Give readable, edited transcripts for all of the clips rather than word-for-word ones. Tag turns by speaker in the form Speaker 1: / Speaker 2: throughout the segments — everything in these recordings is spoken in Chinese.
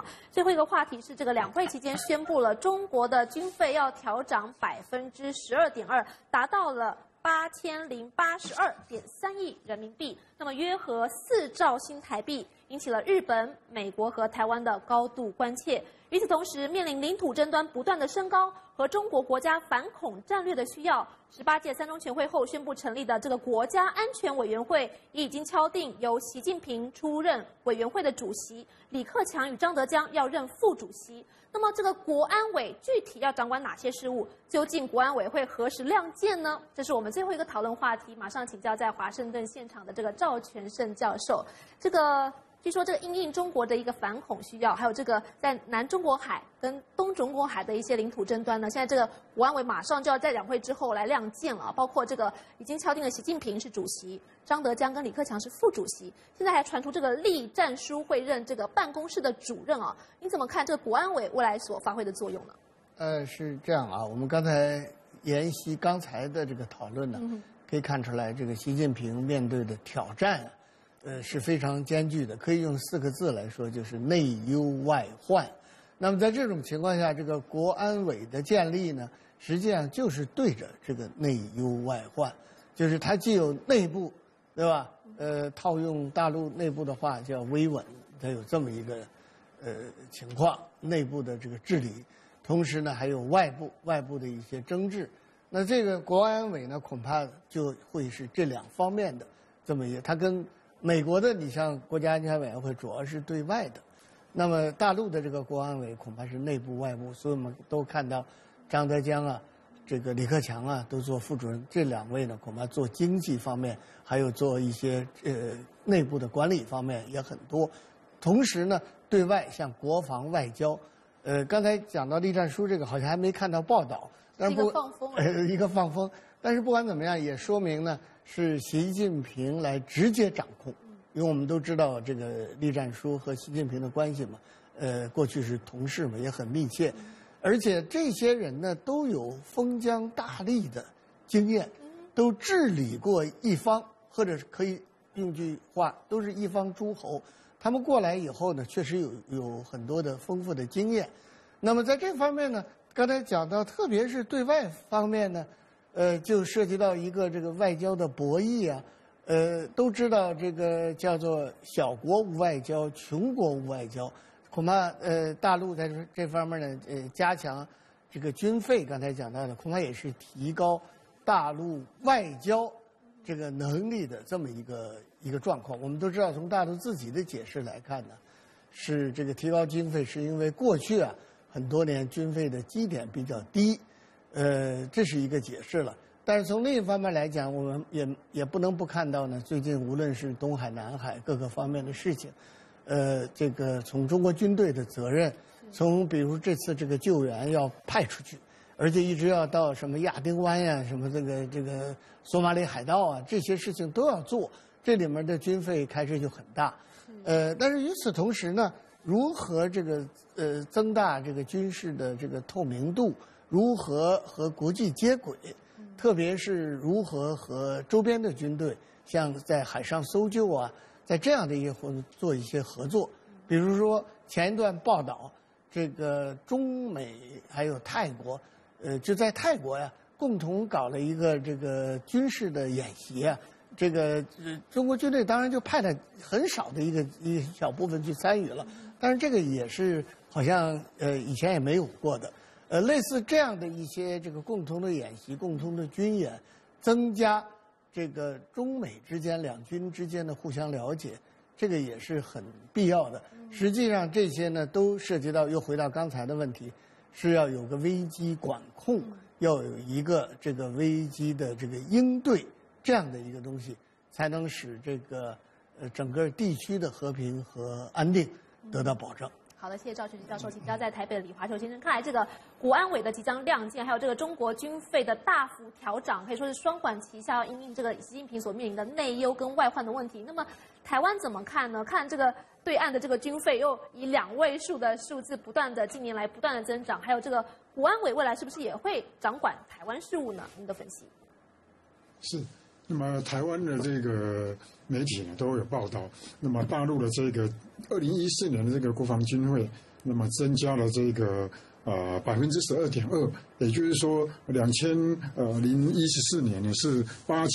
Speaker 1: 最后一个话题是这个两会期间宣布了中国的军费要调涨12.2%，达到了8082.3亿人民币，那么约合4兆新台币，引起了日本、美国和台湾的高度关切。与此同时，面临领土争端不断的升高和中国国家反恐战略的需要，18届三中全会后宣布成立的这个国家安全委员会也已经敲定由习近平出任委员会的主席，李克强与张德江要任副主席。那么这个国安委具体要掌管哪些事务？究竟国安委会何时亮剑呢？这是我们最后一个讨论话题。马上请教在华盛顿现场的这个赵全胜教授。据说这个因应中国的一个反恐需要，还有这个在南中国海跟东中国海的一些领土争端呢，现在这个国安委马上就要在两会之后来亮剑了，包括这个已经敲定了习近平是主席，张德江跟李克强是副主席，现在还传出这个栗战书会任这个办公室的主任啊，你怎么看这个国安委未来所发挥的作用呢？
Speaker 2: 是这样啊，我们刚才沿袭刚才的这个讨论呢，可以看出来这个习近平面对的挑战是非常艰巨的，可以用4个字来说，就是内忧外患。那么在这种情况下，这个国安委的建立呢，实际上就是对着这个内忧外患，就是它既有内部，对吧？套用大陆内部的话叫维稳，它有这么一个情况，内部的这个治理，同时呢还有外部的一些争执。那这个国安委呢，恐怕就会是这2方面的这么一个，它跟美国的你像国家安全委员会主要是对外的，那么大陆的这个国安委恐怕是内部外部，所以我们都看到张德江啊，这个李克强啊都做副主任，这2位呢恐怕做经济方面，还有做一些内部的管理方面也很多。同时呢，对外像国防外交，刚才讲到栗战书这个好像还没看到报道，但是
Speaker 1: 一个放风，
Speaker 2: 一个放风，但是不管怎么样，也说明呢。是习近平来直接掌控，因为我们都知道这个栗战书和习近平的关系嘛，过去是同事嘛，也很密切，而且这些人呢都有封疆大吏的经验，都治理过一方，或者是可以用句话，都是一方诸侯。他们过来以后呢，确实有很多的丰富的经验。那么在这方面呢，刚才讲到，特别是对外方面呢。就涉及到一个这个外交的博弈啊，都知道这个叫做小国无外交，穷国无外交，恐怕大陆在这方面呢，加强这个军费，刚才讲到的，恐怕也是提高大陆外交这个能力的这么一个状况。我们都知道，从大陆自己的解释来看呢，是这个提高军费，是因为过去啊很多年军费的基点比较低。这是一个解释了，但是从另一方面来讲，我们也不能不看到呢，最近无论是东海、南海各个方面的事情，这个从中国军队的责任，从比如这次这个救援要派出去，而且一直要到什么亚丁湾呀、什么这个索马里海盗啊，这些事情都要做，这里面的军费开支就很大。但是与此同时呢，如何这个增大这个军事的这个透明度？如何和国际接轨，特别是如何和周边的军队，像在海上搜救啊，在这样的一些活动做一些合作。比如说前一段报道，这个中美还有泰国，就在泰国呀，共同搞了一个这个军事的演习啊。这个中国军队当然就派了很少的一小部分去参与了，但是这个也是好像以前也没有过的。类似这样的一些这个共同的演习、共同的军演，增加这个中美之间两军之间的互相了解，这个也是很必要的。实际上这些呢，都涉及到又回到刚才的问题，是要有个危机管控，要有一个这个危机的这个应对这样的一个东西，才能使这个整个地区的和平和安定得到保证。
Speaker 1: 好的，谢谢赵全胜教授。请教在台北的李华球先生，看来这个国安委的即将亮剑，还有这个中国军费的大幅调涨，可以说是双管齐下，要因应这个习近平所面临的内忧跟外患的问题。那么台湾怎么看呢？看这个对岸的这个军费又以2位数的数字近年来不断的增长，还有这个国安委未来是不是也会掌管台湾事务呢？您的分析？
Speaker 3: 是。那么台湾的这个媒体呢都有报道，那么大陆的这个2014年的这个国防军费那么增加了这个12.2%，也就是说2014年呢是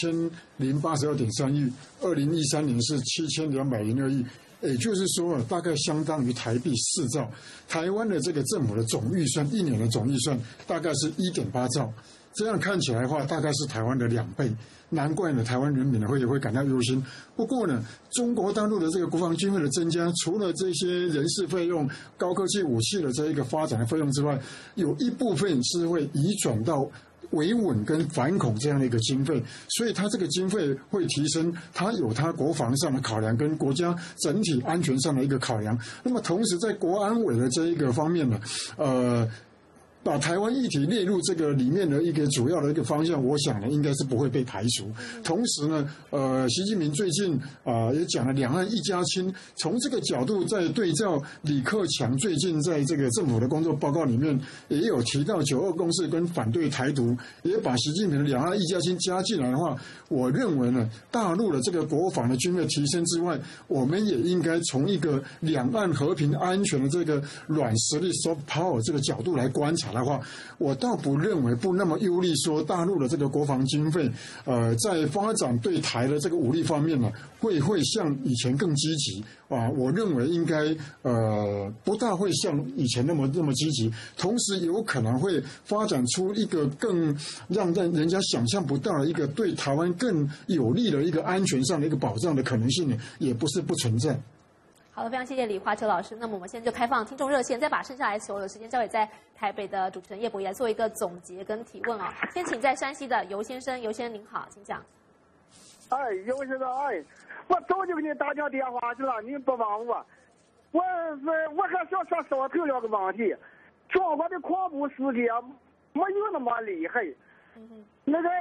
Speaker 3: 8082.3亿，2013年是7202亿。也就是说，大概相当于台币4兆。台湾的这个政府的总预算，一年的总预算大概是1.8兆。这样看起来的话，大概是台湾的2倍。难怪呢，台湾人民会感到忧心。不过呢，中国大陆的这个国防经费的增加，除了这些人事费用、高科技武器的这一个发展的费用之外，有一部分是会移转到维稳跟反恐这样的一个经费，所以它这个经费会提升，它有它国防上的考量跟国家整体安全上的一个考量。那么同时在国安委的这一个方面呢，把台湾议题列入这个里面的一个主要的一个方向，我想呢应该是不会被排除。同时呢，习近平最近也讲了两岸一家亲，从这个角度在对照李克强最近在这个政府的工作报告里面也有提到9·2共识跟反对台独，也把习近平的两岸一家亲加进来的话，我认为呢，大陆的这个国防的军费提升之外，我们也应该从一个两岸和平安全的这个软实力 soft power 这个角度来观察的话，我倒不认为不那么忧虑说大陆的这个国防经费，在发展对台的这个武力方面呢，会像以前更积极啊。我认为应该不大会像以前那么积极，同时有可能会发展出一个更让人家想象不到的一个对台湾更有利的一个安全上的一个保障的可能性呢，也不是不存在。
Speaker 1: 好的，非常谢谢李华球老师。那么我们现在就开放听众热线，再把剩下来所有的时间交给在台北的主持人叶博仪来做一个总结跟提问啊。先请在山西的尤先生，尤先生您好，请讲。
Speaker 4: 尤先生，我早就给你打讲电话去了，您不帮我。我还想稍头了个问题，中国的恐怖事件没有那么厉害。那个。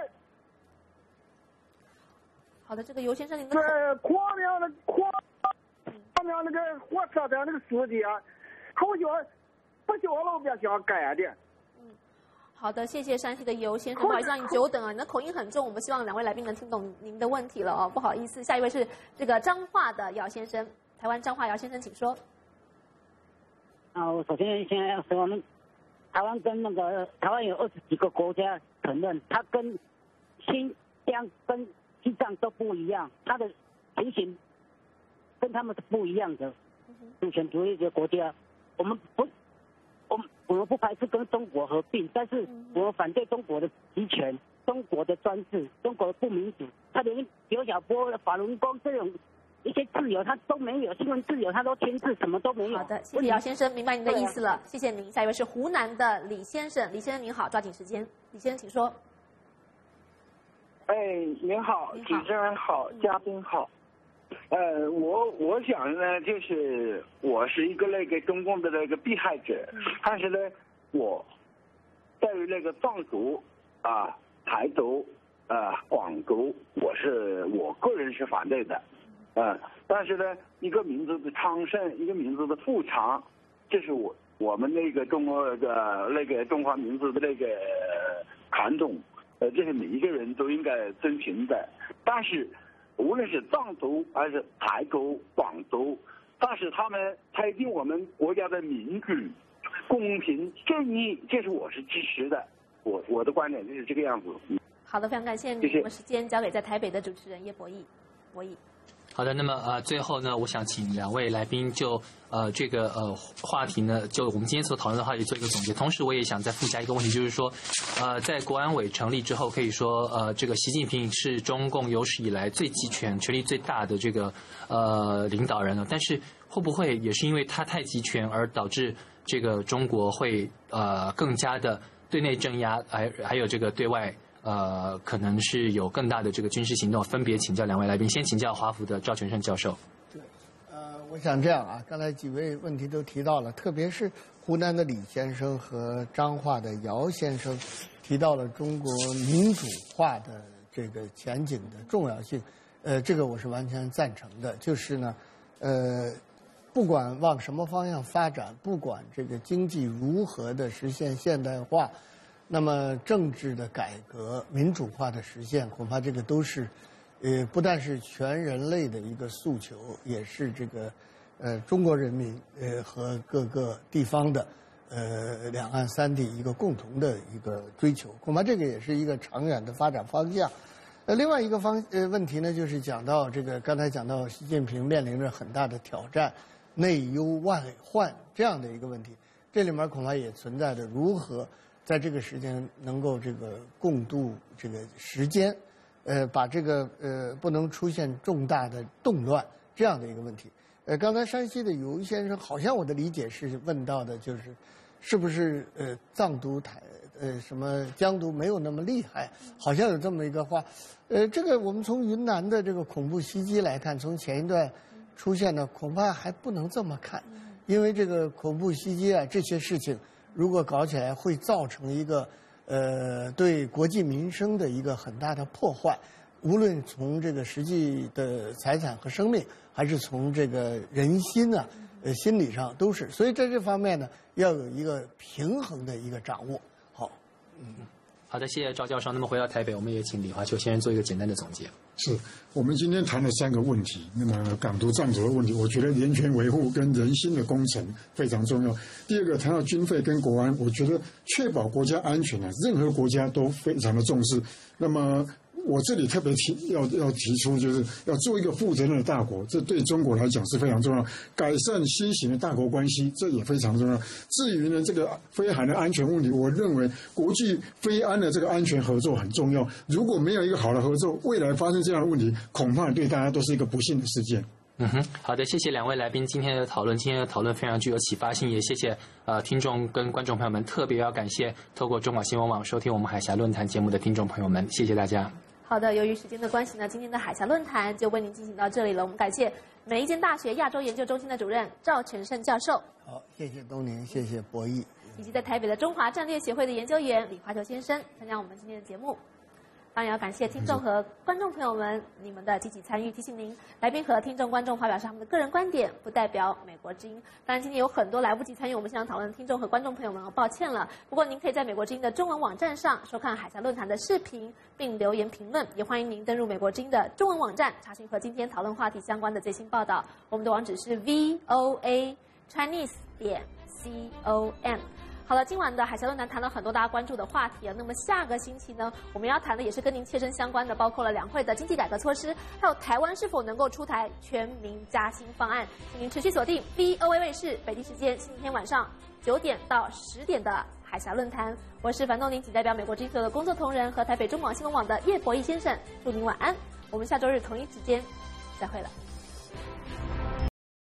Speaker 1: 好的，这个尤先生您的。
Speaker 4: 狂那个火车站那个司机，好像不叫老百姓干的。
Speaker 1: 好的，谢谢山西的尤先生，不好意思让你久等啊，你的口音很重，我们希望两位来宾能听懂您的问题了哦，不好意思。下一位是这个彰化的姚先生，台湾彰化姚先生，请说。
Speaker 5: 我首先现在要说，我们台湾跟台湾有20几个国家承认，它跟新疆跟西藏都不一样，它的情形跟他们是不一样的，主权独立的国家，我们不排斥跟中国合并，但是我们反对中国的集权、中国的专制、中国的不民主，他连刘晓波、法轮功这种一些自由他都没有，新闻自由他都牵制，什么都没有。
Speaker 1: 好的，谢谢姚先生，明白您的意思了，谢谢您。下一位是湖南的李先生，李先生您好，抓紧时间，李先生请说。
Speaker 4: 您好，主持人好，嘉宾好。我想呢，就是我是一个那个中共的那个被害者，但是呢，我对于那个藏族台独广独，我个人是反对的，但是呢，一个民族的昌盛，一个民族的富强，这是我们那个中国的那个中华民族的那个传统，这是每一个人都应该遵循的，但是。无论是藏族还是台独、广独，但是他们推进我们国家的民主、公平、正义，这是我是支持的。我的观点就是这个样子。
Speaker 1: 好的，非常感谢你。我们时间交给在台北的主持人叶博弈。
Speaker 6: 好的，那么最后呢，我想请两位来宾就这个话题呢，就我们今天所讨论的话题做一个总结。同时，我也想再附加一个问题，就是说，在国安委成立之后，可以说这个习近平是中共有史以来最集权、权力最大的这个领导人了。但是会不会也是因为他太集权，而导致这个中国会更加的对内镇压，还有这个对外？可能是有更大的这个军事行动，分别请教两位来宾。先请教华府的赵全胜教授。
Speaker 2: 对，我想这样啊，刚才几位问题都提到了，特别是湖南的李先生和彰化的姚先生提到了中国民主化的这个前景的重要性。这个我是完全赞成的。就是呢，不管往什么方向发展，不管这个经济如何的实现现代化。那么政治的改革、民主化的实现，恐怕这个都是，不但是全人类的一个诉求，也是这个中国人民和各个地方的两岸三地一个共同的一个追求，恐怕这个也是一个长远的发展方向。另外一个问题呢，就是讲到这个刚才讲到习近平面临着很大的挑战，内忧外患这样的一个问题，这里面恐怕也存在着如何在这个时间能够这个共度这个时间，把这个不能出现重大的动乱这样的一个问题。刚才山西的尤先生好像我的理解是问到的就是，是不是藏独什么疆独没有那么厉害，好像有这么一个话。这个我们从云南的这个恐怖袭击来看，从前一段出现的恐怕还不能这么看，因为这个恐怖袭击啊这些事情，如果搞起来会造成一个对国计民生的一个很大的破坏，无论从这个实际的财产和生命，还是从这个人心啊心理上都是，所以在这方面呢要有一个平衡的一个掌握。
Speaker 6: 好的，谢谢赵教授。那么回到台北，我们也请李华秋先生做一个简单的总结。
Speaker 3: 是我们今天谈了3个问题，那么港独藏独的问题，我觉得人权维护跟人心的工程非常重要。第二个谈到军费跟国安，我觉得确保国家安全啊，任何国家都非常的重视。那么我这里特别要提出，就是要做一个负责任的大国，这对中国来讲是非常重要。改善新型的大国关系，这也非常重要。至于呢这个飞航的安全问题，我认为国际飞安的这个安全合作很重要。如果没有一个好的合作，未来发生这样的问题，恐怕对大家都是一个不幸的事件。
Speaker 6: 好的，谢谢2位来宾今天的讨论。今天的讨论非常具有启发性，也谢谢听众跟观众朋友们，特别要感谢透过中广新闻网收听我们海峡论坛节目的听众朋友们，谢谢大家。
Speaker 1: 好的，由于时间的关系呢，今天的海峡论坛就为您进行到这里了。我们感谢美利坚大学亚洲研究中心的主任赵全胜教授。
Speaker 2: 好，谢谢东宁，谢谢博弈，
Speaker 1: 以及在台北的中华战略协会的研究员李华球先生参加我们今天的节目。当然要感谢听众和观众朋友们你们的积极参与，提醒您，来宾和听众观众发表是他们的个人观点，不代表美国之音。当然今天有很多来不及参与我们现场讨论的听众和观众朋友们，抱歉了。不过您可以在美国之音的中文网站上收看海峡论坛的视频，并留言评论。也欢迎您登入美国之音的中文网站，查询和今天讨论话题相关的最新报道。我们的网址是 voachinese.com。好了，今晚的海峡论坛谈了很多大家关注的话题啊。那么下个星期呢，我们要谈的也是跟您切身相关的，包括了两会的经济改革措施，还有台湾是否能够出台全民加薪方案。请您持续锁定 VOA 卫视北京时间星期天晚上9点到10点的海峡论坛。我是樊东宁，仅代表美国之音所有的工作同仁和台北中广新闻网的叶博弈先生，祝您晚安。我们下周日同一时间再会了。